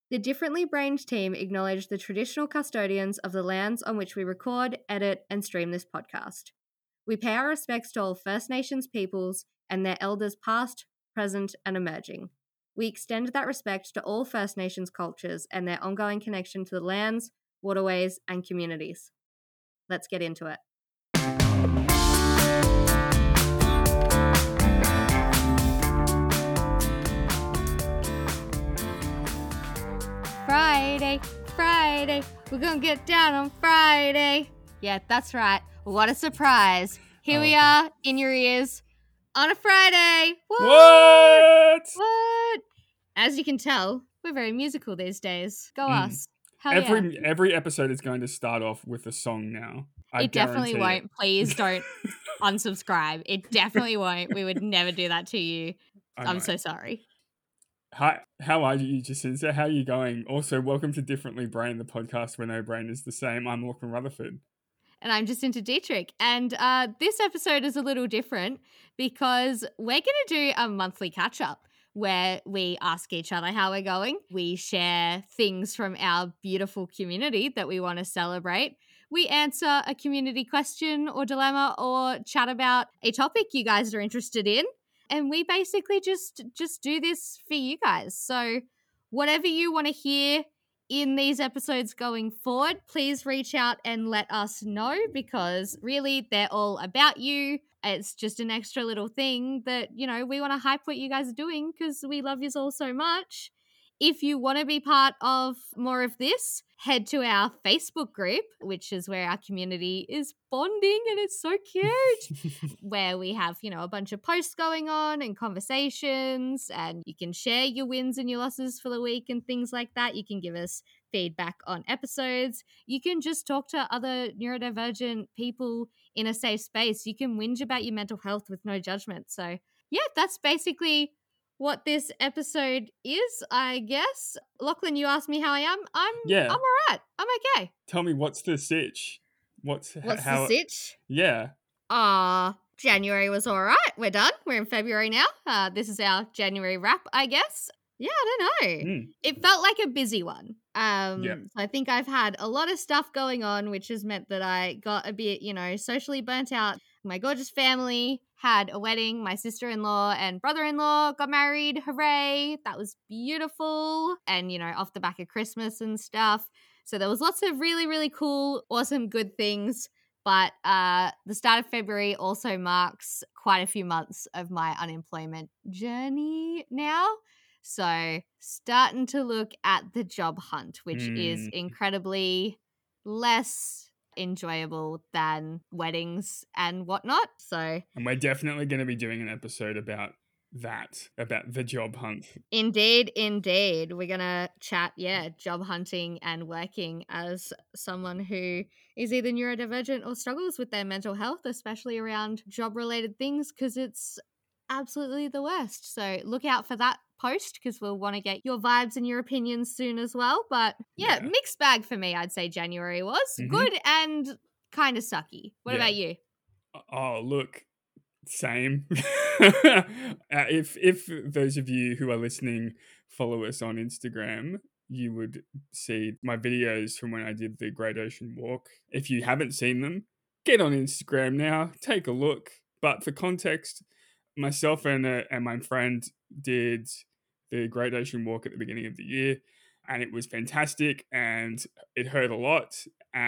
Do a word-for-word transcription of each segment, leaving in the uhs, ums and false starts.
The Differently Brained team acknowledge the traditional custodians of the lands on which we record, edit, and stream this podcast. We pay our respects to all First Nations peoples and their elders past, present, and emerging. We extend that respect to all First Nations cultures and their ongoing connection to the lands, waterways, and communities. Let's get into it. Friday, Friday, we're gonna get down on Friday. Yeah, that's right. What a surprise. Here oh. we are in your ears on a Friday. What? What? What? As you can tell, we're very musical these days. Go mm. us. Hell every yeah. every episode is going to start off with a song now. I it definitely won't. It. Please don't unsubscribe. It definitely won't. We would never do that to you. I I'm know. so sorry. Hi, how are you, Jacinta? How are you going? Also, welcome to Differently Brain, the podcast where no brain is the same. I'm Lachlan Rutherford. And I'm Jacinta Dietrich. And uh, this episode is a little different because we're going to do a monthly catch-up where we ask each other how we're going. We share things from our beautiful community that we want to celebrate. We answer a community question or dilemma or chat about a topic you guys are interested in. And we basically just just do this for you guys. So whatever you want to hear in these episodes going forward, please reach out and let us know because really they're all about you. It's just an extra little thing that, you know, we want to hype what you guys are doing because we love you all so much. If you want to be part of more of this, head to our Facebook group, which is where our community is bonding and it's so cute, where we have, you know, a bunch of posts going on and conversations and you can share your wins and your losses for the week and things like that. You can give us feedback on episodes. You can just talk to other neurodivergent people in a safe space. You can whinge about your mental health with no judgment. So yeah, that's basically what this episode is, I guess. Lachlan, you asked me how I am. I'm yeah. I'm all right. I'm okay. Tell me, what's the sitch? What's What's how, the sitch? Yeah. Ah, uh, January was all right. We're done. We're in February now. Uh, this is our January wrap, I guess. Yeah, I don't know. Mm. It felt like a busy one. Um, yep. So I think I've had a lot of stuff going on, which has meant that I got a bit, you know, socially burnt out. My gorgeous family had a wedding. My sister-in-law and brother-in-law got married. Hooray. That was beautiful. And, you know, off the back of Christmas and stuff. So there was lots of really, really cool, awesome, good things. But uh, the start of February also marks quite a few months of my unemployment journey now. So starting to look at the job hunt, which mm. is incredibly less enjoyable than weddings and whatnot. So, and we're definitely going to be doing an episode about that, about the job hunt. Indeed, indeed. We're going to chat, yeah, job hunting and working as someone who is either neurodivergent or struggles with their mental health, especially around job-related things, because it's absolutely the worst. So look out for that post because we'll want to get your vibes and your opinions soon as well. But yeah, yeah. mixed bag for me, I'd say January was. Mm-hmm. Good and kind of sucky. What yeah. about you? Oh, look, same. uh, if if those of you who are listening follow us on Instagram, you would see my videos from when I did the Great Ocean Walk. If you haven't seen them, get on Instagram now, take a look. But for context, myself and uh, and my friend did the Great Ocean Walk at the beginning of the year, and it was fantastic, and it hurt a lot,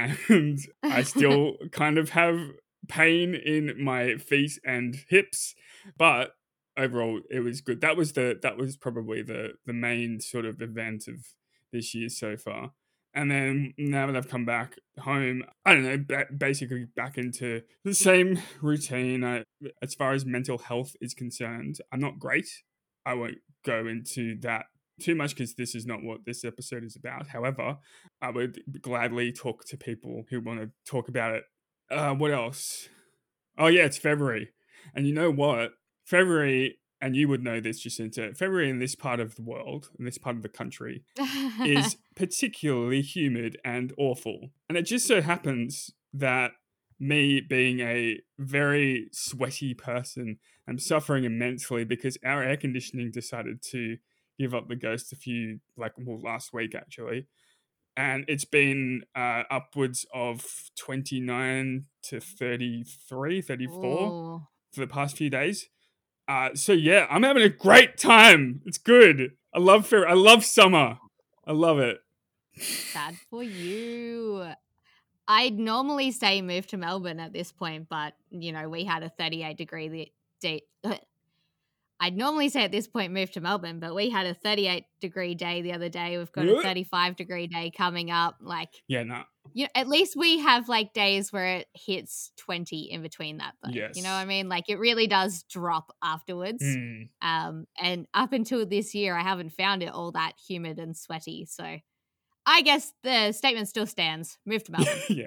and I still kind of have pain in my feet and hips, but overall it was good. That was the that was probably the the main sort of event of this year so far. And then now that I've come back home, I don't know, ba- basically back into the same routine. I, as far as mental health is concerned, I'm not great. I won't go into that too much because this is not what this episode is about. However, I would gladly talk to people who want to talk about it. Uh, what else? Oh, yeah, it's February. And you know what? February, and you would know this, Jacinta, February in this part of the world, in this part of the country, is particularly humid and awful. And it just so happens that me being a very sweaty person, I'm suffering immensely because our air conditioning decided to give up the ghost a few, like, well, last week actually. And it's been uh, upwards of twenty-nine to thirty-three, thirty-four Ooh. for the past few days. Uh, so yeah, I'm having a great time. It's good. I love fair. I love summer. I love it. Sad for you. I'd normally say move to Melbourne at this point, but you know, we had a thirty-eight degree day. I'd normally say at this point move to Melbourne, but we had a thirty-eight degree day the other day. We've got a thirty-five degree day coming up. Like, yeah, no. Nah. You know, at least we have like days where it hits twenty in between that though. Yes. You know what I mean? Like it really does drop afterwards. Mm. Um, and up until this year, I haven't found it all that humid and sweaty. So I guess the statement still stands. Move to Melbourne. Yeah.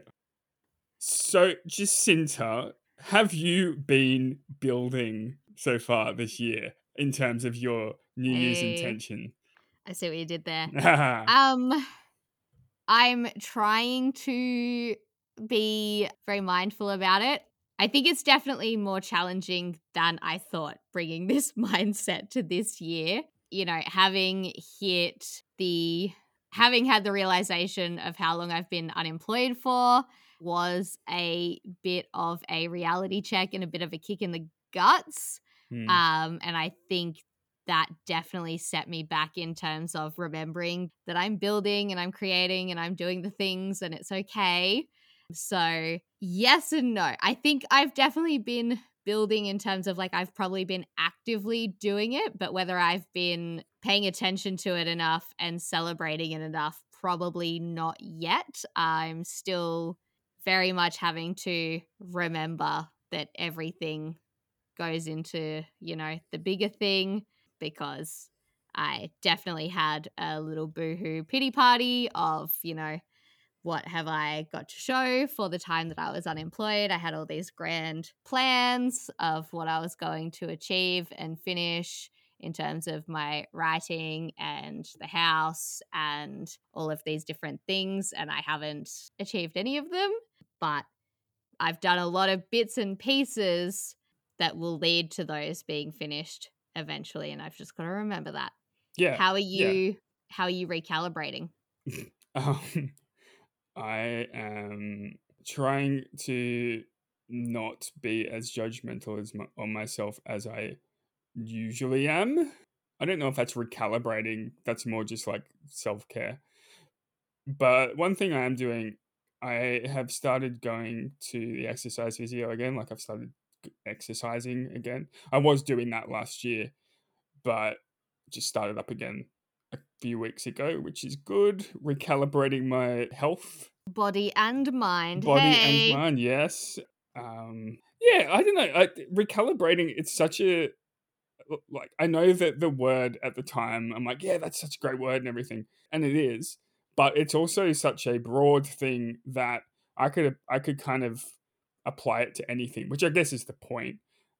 So Jacinta, have you been building so far this year in terms of your New Year's Hey, intention? I see what you did there. um, I'm trying to be very mindful about it. I think it's definitely more challenging than I thought bringing this mindset to this year. You know, having hit the, having had the realization of how long I've been unemployed for was a bit of a reality check and a bit of a kick in the guts. Hmm. Um, and I think that definitely set me back in terms of remembering that I'm building and I'm creating and I'm doing the things and it's okay. So yes and no. I think I've definitely been building in terms of like I've probably been actively doing it, but whether I've been paying attention to it enough and celebrating it enough, probably not yet. I'm still very much having to remember that everything goes into, you know, the bigger thing, because I definitely had a little boohoo pity party of, you know, what have I got to show for the time that I was unemployed. I had all these grand plans of what I was going to achieve and finish in terms of my writing and the house and all of these different things, and I haven't achieved any of them, but I've done a lot of bits and pieces that will lead to those being finished eventually, and I've just got to remember that. Yeah. How are you yeah. how are you recalibrating? um, I am trying to not be as judgmental as my, on myself as I usually am. I don't know if that's recalibrating. That's more just like self-care. But one thing I am doing, I have started going to the exercise physio again. Like I've started exercising again. I was doing that last year, but just started up again a few weeks ago, which is good. Recalibrating my health. Body and mind. Body hey. and mind, yes. Um, yeah, I don't know. I, recalibrating, it's such a, like, I know that the word at the time, I'm like, yeah, that's such a great word and everything. And it is. But it's also such a broad thing that I could I could kind of apply it to anything, which I guess is the point.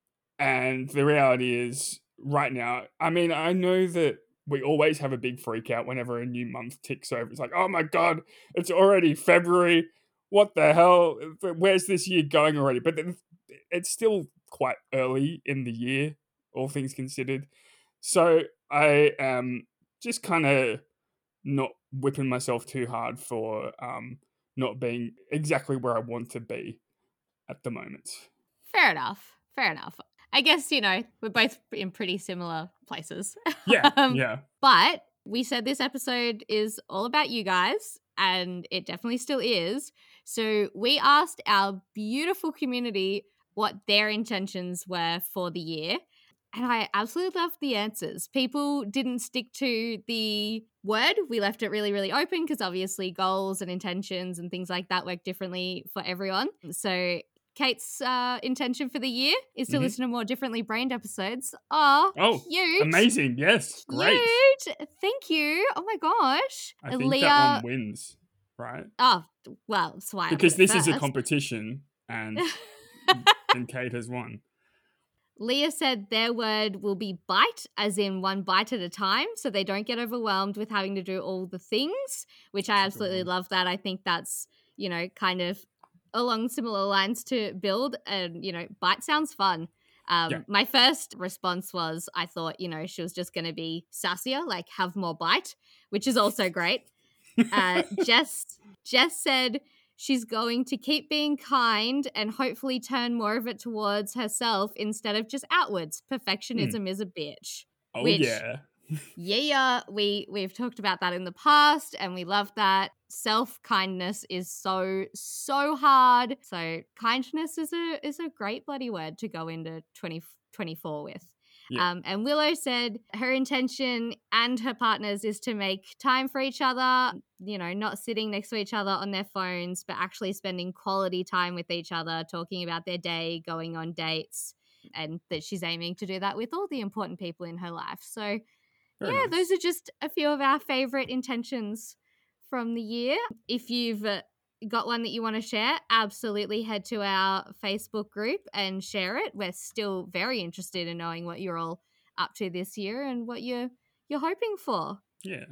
And the reality is, right now, I mean, I know that we always have a big freak out whenever a new month ticks over. It's like, oh my God, it's already February. What the hell? Where's this year going already? But it's still quite early in the year, all things considered. So I am just kind of not whipping myself too hard for um, not being exactly where I want to be at the moment. Fair enough. Fair enough. I guess, you know, we're both in pretty similar places. Yeah, um, yeah. But we said this episode is all about you guys, and it definitely still is. So we asked our beautiful community what their intentions were for the year. And I absolutely loved the answers. People didn't stick to the word. We left it really, really open because obviously goals and intentions and things like that work differently for everyone. So Kate's uh, intention for the year is to mm-hmm. listen to more differently brained episodes. Oh, oh, cute. Amazing. Yes, great. Cute. Thank you. Oh my gosh. I think Leah... that one wins, right? Oh, well, that's why Because this first. is a competition and, and Kate has won. Leah said their word will be bite, as in one bite at a time, so they don't get overwhelmed with having to do all the things, which I absolutely love that. I think that's, you know, kind of along similar lines to build, and, you know, bite sounds fun. Um, Yeah. my first response was I thought, you know, she was just going to be sassier, like have more bite, which is also great. Uh, Jess, Jess said she's going to keep being kind and hopefully turn more of it towards herself instead of just outwards. Perfectionism Mm. is a bitch. Oh, Which, yeah. yeah, we we've talked about that in the past, and we love that. Self kindness is so so hard. So kindness is a is a great bloody word to go into twenty twenty-four with. Yeah. Um, and Willow said her intention and her partner's is to make time for each other, you know, not sitting next to each other on their phones, but actually spending quality time with each other, talking about their day, going on dates, and that she's aiming to do that with all the important people in her life. So, Very yeah, those nice. are just a few of our favorite intentions from the year. If you've uh, got one that you want to share, absolutely head to our Facebook group and share it. We're still very interested in knowing what you're all up to this year and what you're you're hoping for. Yeah.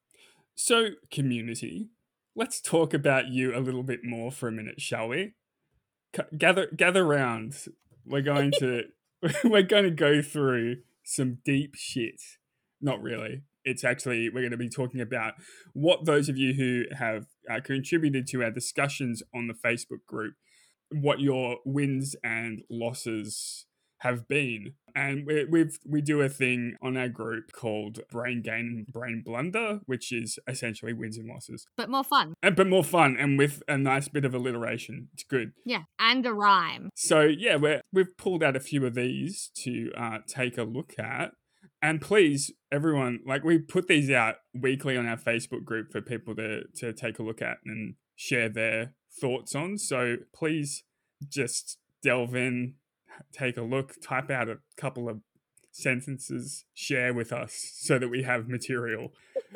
So, community, let's talk about you a little bit more for a minute, shall we? C- gather gather round. We're going to we're going to go through some deep shit. Not really. It's actually we're going to be talking about what those of you who have uh, contributed to our discussions on the Facebook group, what your wins and losses have been. And we, we've we do a thing on our group called Brain Gain and Brain Blunder, which is essentially wins and losses, But more fun. and but more fun and with a nice bit of alliteration. It's good. Yeah. And a rhyme. So yeah, we're, we've pulled out a few of these to uh, take a look at. And please, everyone, like we put these out weekly on our Facebook group for people to to take a look at and share their thoughts on. So please just delve in, take a look, type out a couple of sentences, share with us so that we have material.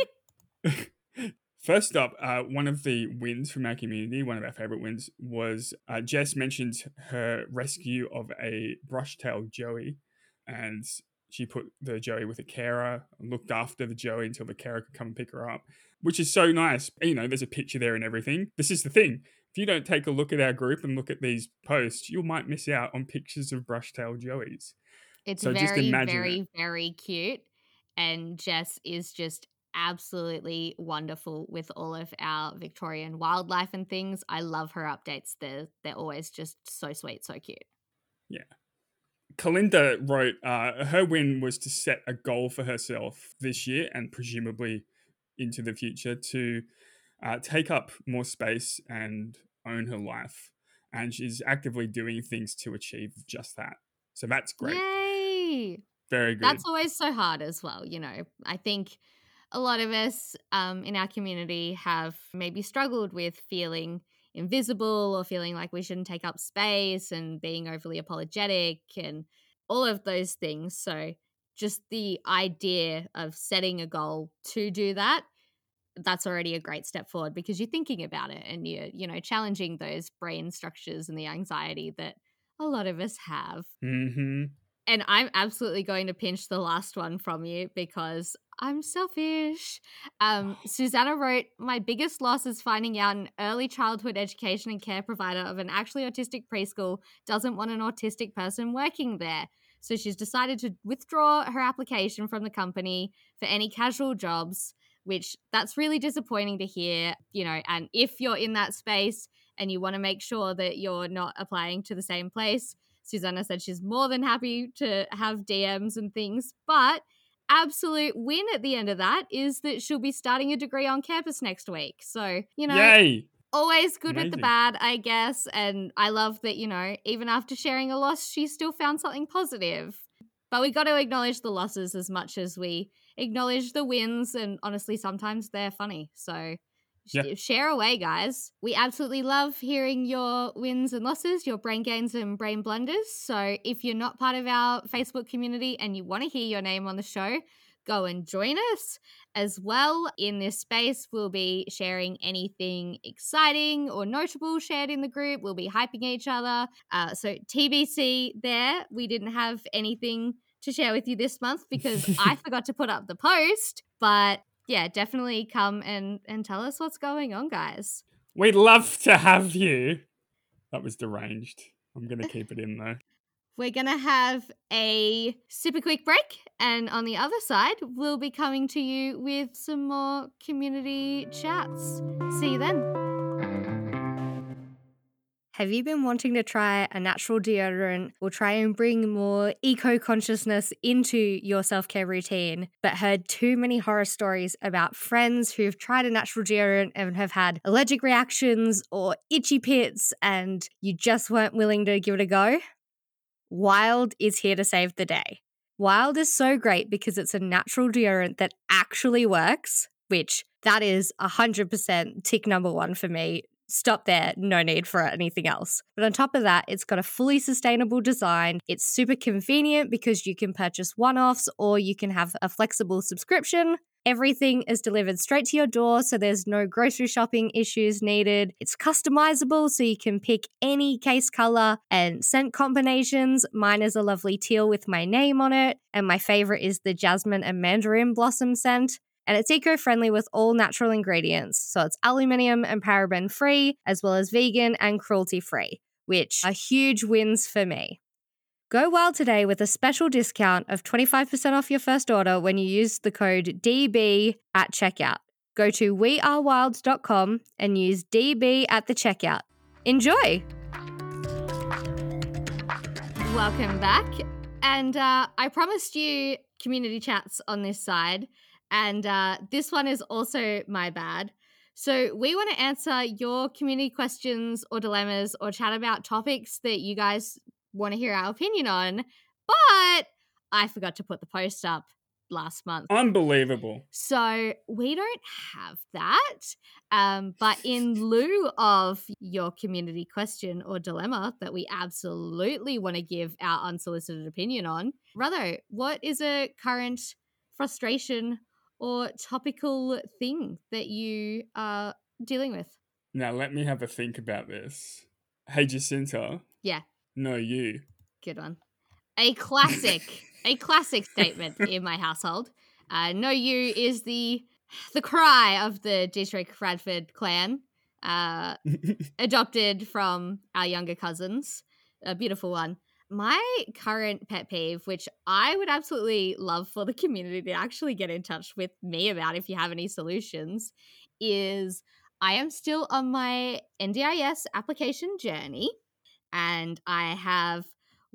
First up, uh, one of the wins from our community, one of our favorite wins, was uh, Jess mentioned her rescue of a brush-tailed joey, and she put the joey with a carer, looked after the joey until the carer could come and pick her up, which is so nice. You know, there's a picture there and everything. This is the thing. If you don't take a look at our group and look at these posts, you might miss out on pictures of brush-tailed joeys. It's So just very, imagine very, it. very cute. And Jess is just absolutely wonderful with all of our Victorian wildlife and things. I love her updates. They're, they're always just so sweet, so cute. Yeah. Kalinda wrote uh, her win was to set a goal for herself this year and presumably into the future to uh, take up more space and own her life. And she's actively doing things to achieve just that. So that's great. Yay! Very good. That's always so hard as well. You know, I think a lot of us um, in our community have maybe struggled with feeling invisible or feeling like we shouldn't take up space and being overly apologetic and all of those things. So, just the idea of setting a goal to do that, that's already a great step forward because you're thinking about it and you're, you know, challenging those brain structures and the anxiety that a lot of us have. Mm-hmm. And I'm absolutely going to pinch the last one from you because I'm selfish. Um, Susanna wrote, my biggest loss is finding out an early childhood education and care provider of an actually autistic preschool doesn't want an autistic person working there. So she's decided to withdraw her application from the company for any casual jobs, which that's really disappointing to hear, you know, and if you're in that space and you want to make sure that you're not applying to the same place, Susanna said she's more than happy to have D Ms and things, but absolute win at the end of that is that she'll be starting a degree on campus next week. So, you know, Yay! always good Amazing. with the bad, I guess. And I love that, you know, even after sharing a loss, she still found something positive. But we got to acknowledge the losses as much as we acknowledge the wins. And honestly, sometimes they're funny. So Yeah. share away, guys. We absolutely love hearing your wins and losses, your brain gains and brain blunders. So if you're not part of our Facebook community and you want to hear your name on the show, go and join us. As well, in this space, we'll be sharing anything exciting or notable shared in the group. We'll be hyping each other. Uh, so T B C there, we didn't have anything to share with you this month because I forgot to put up the post, but yeah, definitely come and, and tell us what's going on, guys. We'd love to have you. That was deranged. I'm going to keep it in though. we're going to have a super quick break. And on the other side, we'll be coming to you with some more community chats. See you then. Have you been wanting to try a natural deodorant or try and bring more eco-consciousness into your self-care routine, but heard too many horror stories about friends who've tried a natural deodorant and have had allergic reactions or itchy pits and you just weren't willing to give it a go? Wild is here to save the day. Wild is so great because it's a natural deodorant that actually works, which that is one hundred percent tick number one for me. Stop there, no need for anything else. But on top of that, it's got a fully sustainable design. It's super convenient because you can purchase one-offs or you can have a flexible subscription. Everything is delivered straight to your door, so there's no grocery shopping issues needed. It's customizable, so you can pick any case color and scent combinations. Mine is a lovely teal with my name on it, and my favorite is the jasmine and mandarin blossom scent. And it's eco-friendly with all natural ingredients. So it's aluminium and paraben-free, as well as vegan and cruelty-free, which are huge wins for me. Go wild today with a special discount of twenty-five percent off your first order when you use the code D B at checkout. Go to we are wild dot com and use D B at the checkout. Enjoy! Welcome back. And uh, I promised you community chats on this side. And uh, this one is also my bad. So we want to answer your community questions or dilemmas or chat about topics that you guys want to hear our opinion on. But I forgot to put the post up last month. Unbelievable. So we don't have that. Um, but in lieu of your community question or dilemma that we absolutely want to give our unsolicited opinion on, Rutho, what is a current frustration or topical thing that you are dealing with? Now, let me have a think about this. Hey, Jacinta. Yeah. No, you. Good one. A classic, a classic statement in my household. Uh, no, you is the the cry of the Dietrich Radford clan, uh, adopted from our younger cousins. A beautiful one. My current pet peeve, which I would absolutely love for the community to actually get in touch with me about if you have any solutions, is I am still on my N D I S application journey, and I have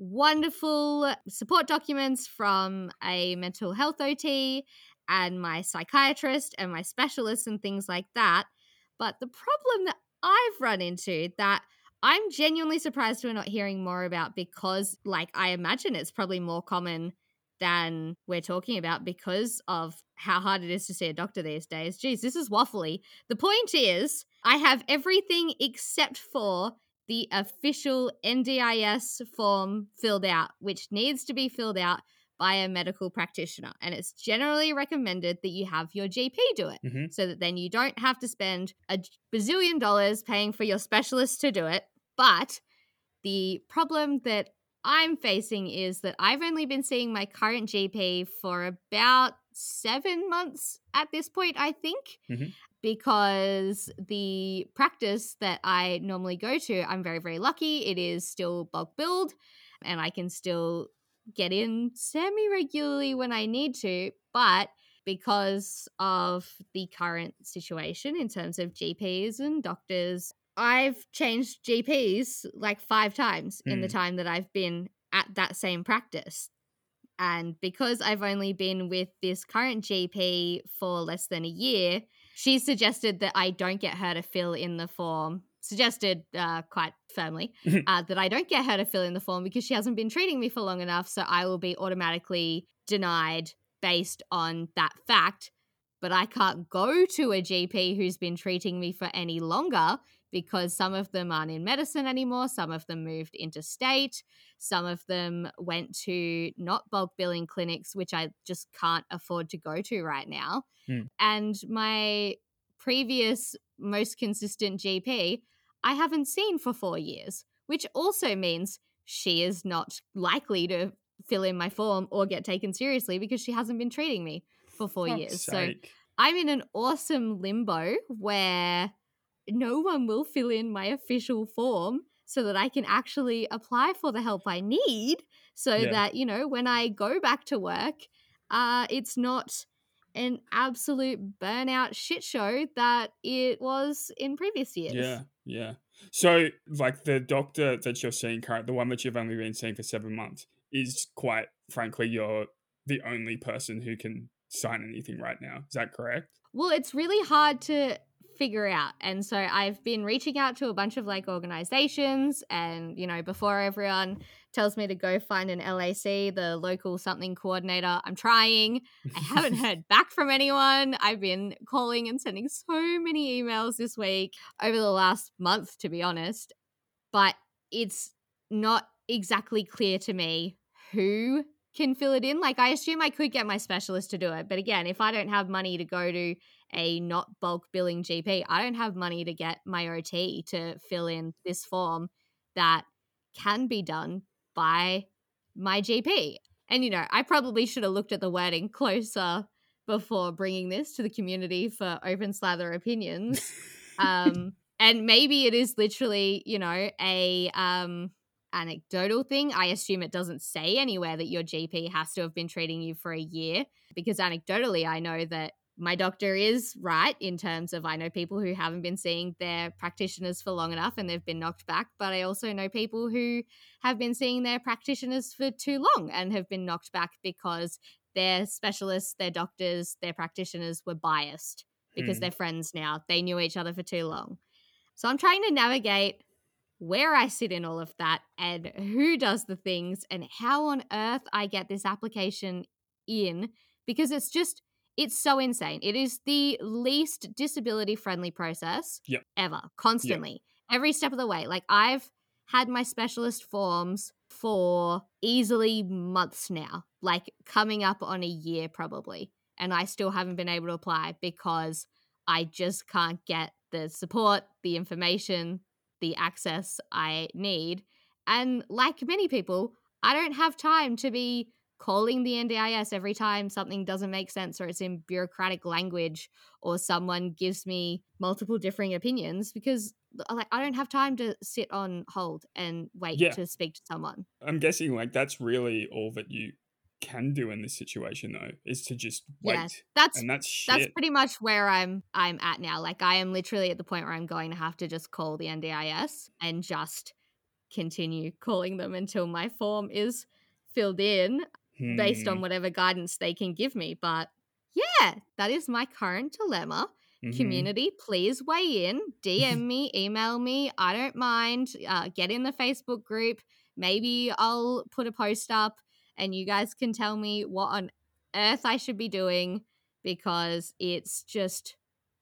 wonderful support documents from a mental health O T and my psychiatrist and my specialists and things like that. But the problem that I've run into that I'm genuinely surprised we're not hearing more about, because, like, I imagine it's probably more common than we're talking about because of how hard it is to see a doctor these days. Geez, this is waffly. The point is, I have everything except for the official N D I S form filled out, which needs to be filled out by a medical practitioner. And it's generally recommended that you have your G P do it, mm-hmm. so that then you don't have to spend a bazillion dollars paying for your specialist to do it. But the problem that I'm facing is that I've only been seeing my current G P for about seven months at this point, I think, mm-hmm. because the practice that I normally go to, I'm very, very lucky. It is still bulk billed and I can still get in semi-regularly when I need to. But because of the current situation in terms of G Ps and doctors, I've changed G Ps like five times mm. in the time that I've been at that same practice. And because I've only been with this current G P for less than a year, she suggested that I don't get her to fill in the form, suggested uh, quite firmly, uh, that I don't get her to fill in the form because she hasn't been treating me for long enough, so I will be automatically denied based on that fact. But I can't go to a G P who's been treating me for any longer because some of them aren't in medicine anymore, some of them moved interstate, some of them went to not bulk billing clinics, which I just can't afford to go to right now. Mm. And my previous most consistent G P, I haven't seen for four years, which also means she is not likely to fill in my form or get taken seriously because she hasn't been treating me for four Fuck's years. sake. So I'm in an awesome limbo where no one will fill in my official form so that I can actually apply for the help I need so Yeah. that, you know, when I go back to work, uh, it's not an absolute burnout shit show that it was in previous years. Yeah, yeah. So, like the doctor that you're seeing current, the one that you've only been seeing for seven months, is quite frankly, you're the only person who can sign anything right now. Is that correct? Well, it's really hard to figure out. And so I've been reaching out to a bunch of like organizations, and, you know, before everyone tells me to go find an L A C, the local something coordinator, I'm trying. I haven't heard back from anyone. I've been calling and sending so many emails this week over the last month, to be honest. But it's not exactly clear to me who can fill it in. Like, I assume I could get my specialist to do it. But again, if I don't have money to go to a not bulk billing G P, I don't have money to get my O T to fill in this form that can be done by my G P. And, you know, I probably should have looked at the wording closer before bringing this to the community for open slather opinions. Um, and maybe it is literally, you know, a um, anecdotal thing. I assume it doesn't say anywhere that your G P has to have been treating you for a year, because anecdotally, I know that my doctor is right in terms of I know people who haven't been seeing their practitioners for long enough and they've been knocked back, but I also know people who have been seeing their practitioners for too long and have been knocked back because their specialists, their doctors, their practitioners were biased because Hmm. they're friends now. They knew each other for too long. So I'm trying to navigate where I sit in all of that and who does the things and how on earth I get this application in, because it's just, it's so insane. It is the least disability friendly process Yep. ever, constantly, every step of the way. Like, I've had my specialist forms for easily months now, like coming up on a year probably. And I still haven't been able to apply because I just can't get the support, the information, the access I need. And like many people, I don't have time to be calling the N D I S every time something doesn't make sense or it's in bureaucratic language or someone gives me multiple differing opinions, because like I don't have time to sit on hold and wait Yeah. to speak to someone. I'm guessing like that's really all that you can do in this situation though, is to just wait. Yeah, that's and that's shit. that's pretty much where I'm I'm at now. Like, I am literally at the point where I'm going to have to just call the N D I S and just continue calling them until my form is filled in based on Hmm. whatever guidance they can give me. But yeah, that is my current dilemma. Mhm. Community, please weigh in. D M me, email me. I don't mind. Uh, get in the Facebook group. Maybe I'll put a post up and you guys can tell me what on earth I should be doing, because it's just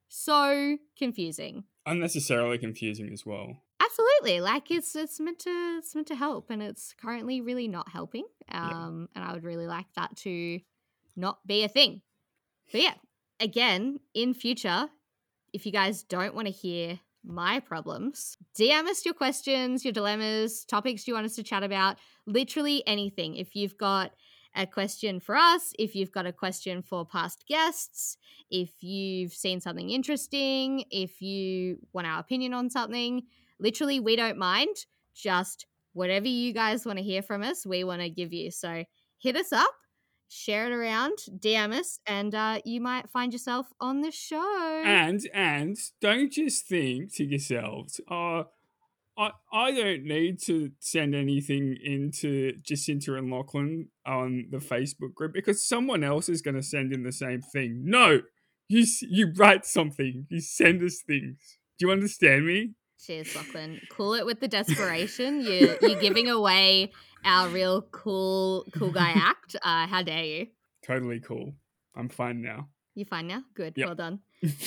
so confusing. Unnecessarily confusing as well. Absolutely. Like, it's it's meant to it's meant to help, and it's currently really not helping. Yeah. Um and I would really like that to not be a thing. But yeah, again, in future, if you guys don't want to hear my problems, D M us your questions, your dilemmas, topics you want us to chat about, literally anything. If you've got a question for us, if you've got a question for past guests, if you've seen something interesting, if you want our opinion on something, literally, we don't mind. Just whatever you guys want to hear from us, we want to give you. So hit us up, share it around, D M us, and uh, you might find yourself on the show. And and don't just think to yourselves, oh, I I don't need to send anything into Jacinta and Lachlan on the Facebook group because someone else is going to send in the same thing. No, you s- you write something, you send us things. Do you understand me? Cheers, Lachlan. Cool it with the desperation. You you're giving away our real cool cool guy act. Uh, how dare you? Totally cool. I'm fine now. You fine now? Good. Yep. Well done.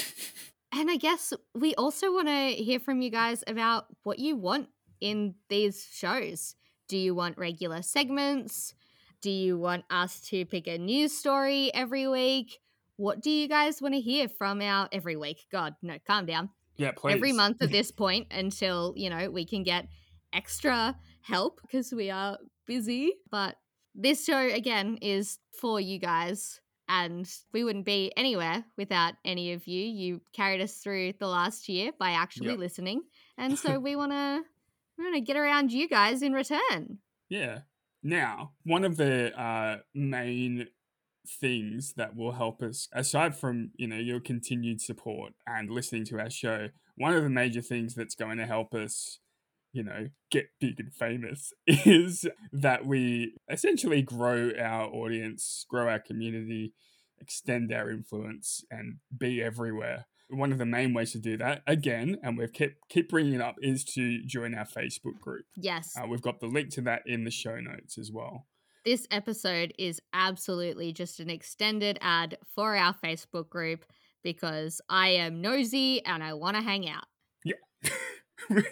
And I guess we also want to hear from you guys about what you want in these shows. Do you want regular segments? Do you want us to pick a news story every week? What do you guys want to hear from our every week? God, no, calm down. Yeah, please. Every month at this point until, you know, we can get extra help because we are busy. But this show, again, is for you guys. And we wouldn't be anywhere without any of you. You carried us through the last year by actually Yep. listening. And so we want to We're going to get around you guys in return. Yeah. Now, one of the uh, main things that will help us, aside from, you know, your continued support and listening to our show, one of the major things that's going to help us, you know, get big and famous is that we essentially grow our audience, grow our community, extend our influence, and be everywhere. One of the main ways to do that, again, and we've kept keep bringing it up, is to join our Facebook group. Yes. Uh, we've got the link to that in the show notes as well. This episode is absolutely just an extended ad for our Facebook group because I am nosy and I want to hang out. Yeah.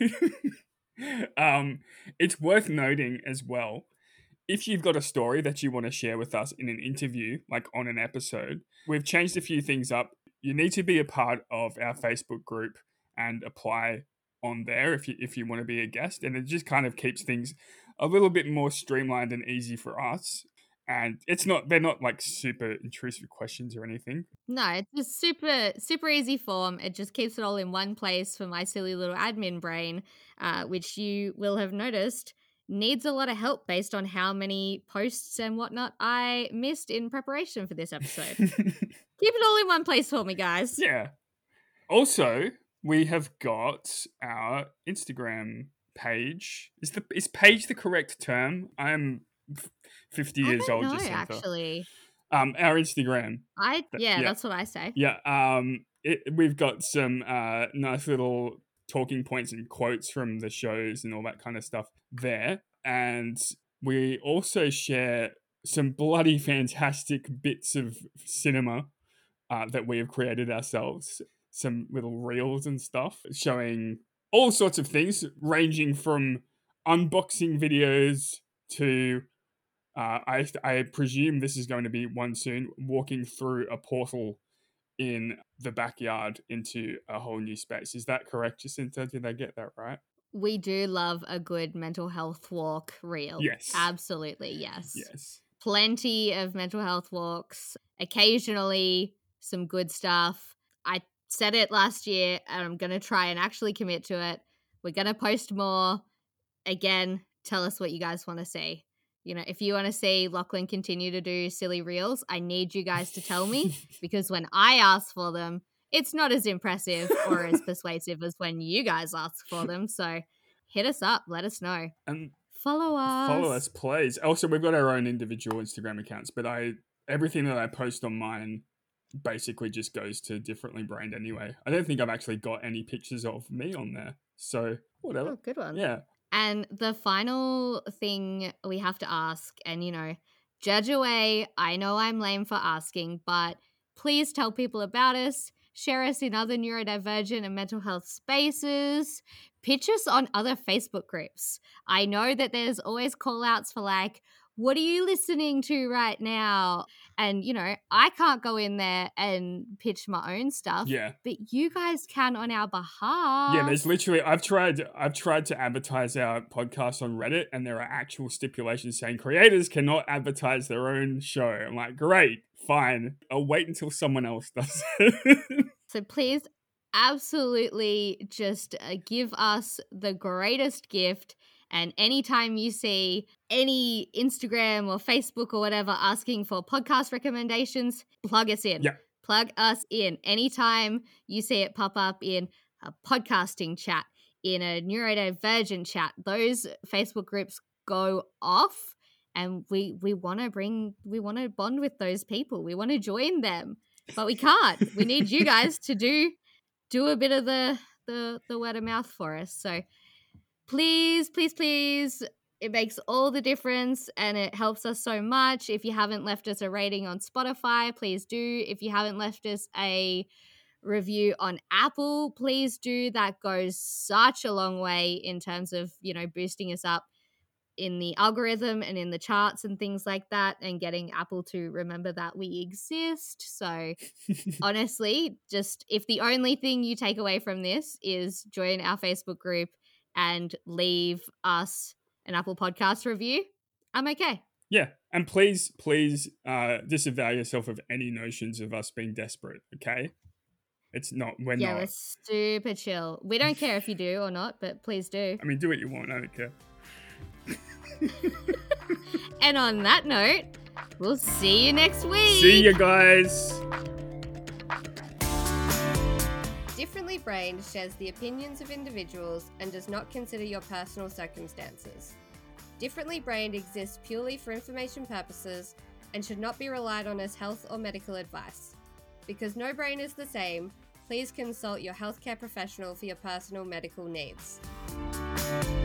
um, it's worth noting as well, if you've got a story that you want to share with us in an interview, like on an episode, we've changed a few things up. You need to be a part of our Facebook group and apply on there if you if you want to be a guest, and it just kind of keeps things a little bit more streamlined and easy for us. And it's not they're not like super intrusive questions or anything. No, it's just super super easy form. It just keeps it all in one place for my silly little admin brain, uh, which you will have noticed needs a lot of help based on how many posts and whatnot I missed in preparation for this episode. Keep it all in one place for me, guys. Yeah. Also, we have got our Instagram page. Is the is page the correct term? I'm fifty I years don't old. know, Jacinta. actually. Um, our Instagram. I yeah, yeah. that's what I say. Yeah. Um, it, we've got some uh nice little talking points and quotes from the shows and all that kind of stuff there, and we also share some bloody fantastic bits of cinema uh, that we have created ourselves. Some little reels and stuff showing all sorts of things, ranging from unboxing videos to, uh, I, I presume this is going to be one soon, walking through a portal in the backyard into a whole new space. Is that correct, Jacinta? Did I get that right? We do love a good mental health walk reel. Yes. Absolutely, yes. Yes. Plenty of mental health walks, occasionally some good stuff. I said it last year and I'm going to try and actually commit to it. We're going to post more. Again, tell us what you guys want to see. You know, if you want to see Lachlan continue to do silly reels, I need you guys to tell me because when I ask for them, it's not as impressive or as persuasive as when you guys ask for them. So hit us up. Let us know. And follow us. Follow us, please. Also, we've got our own individual Instagram accounts, but I everything that I post on mine basically just goes to Differently Brained anyway. I don't think I've actually got any pictures of me on there. So whatever. Oh, good one. Yeah. And the final thing we have to ask, and you know, judge away. I know I'm lame for asking, but please tell people about us. Share us in other neurodivergent and mental health spaces. Pitch us on other Facebook groups. I know that there's always call outs for like, what are you listening to right now? And, you know, I can't go in there and pitch my own stuff. Yeah. But you guys can on our behalf. Yeah, there's literally I've tried I've tried to advertise our podcast on Reddit, and there are actual stipulations saying creators cannot advertise their own show. I'm like, great, fine. I'll wait until someone else does it. So please absolutely just uh, give us the greatest gift. And anytime you see any Instagram or Facebook or whatever asking for podcast recommendations, plug us in. Yeah. Plug us in. Anytime you see it pop up in a podcasting chat, in a neurodivergent chat, those Facebook groups go off. And we we want to bring, we want to bond with those people. We want to join them, but we can't. We need you guys to do do a bit of the the the word of mouth for us. So please, please, please, it makes all the difference and it helps us so much. If you haven't left us a rating on Spotify, please do. If you haven't left us a review on Apple, please do. That goes such a long way in terms of, you know, boosting us up in the algorithm and in the charts and things like that, and getting Apple to remember that we exist. So honestly, just if the only thing you take away from this is join our Facebook group and leave us an Apple Podcast review, I'm okay. Yeah, and please, please uh, disavow yourself of any notions of us being desperate, okay? It's not. We're yeah, not. we're super chill. We don't care if you do or not, but please do. I mean, do what you want. I don't care. And on that note, we'll see you next week. See you guys. Differently Brained shares the opinions of individuals and does not consider your personal circumstances. Differently Brained exists purely for information purposes and should not be relied on as health or medical advice. Because no brain is the same, please consult your healthcare professional for your personal medical needs.